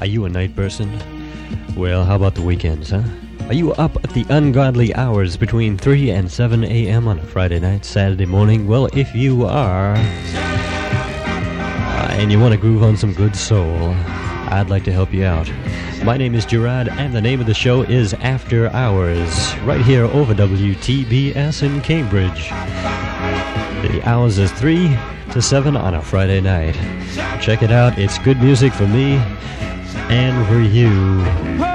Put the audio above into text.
Are you a night person? Well, how about the weekends, huh? Are you up at the ungodly hours between 3 and 7 a.m. on a Friday night, Saturday morning? Well, if you are, and you want to groove on some good soul, I'd like to help you out. My name is Gerard, and the name of the show is After Hours, right here over WTBS in Cambridge. The hours is 3 to 7 on a Friday night. Check it out. It's good music for me and for you.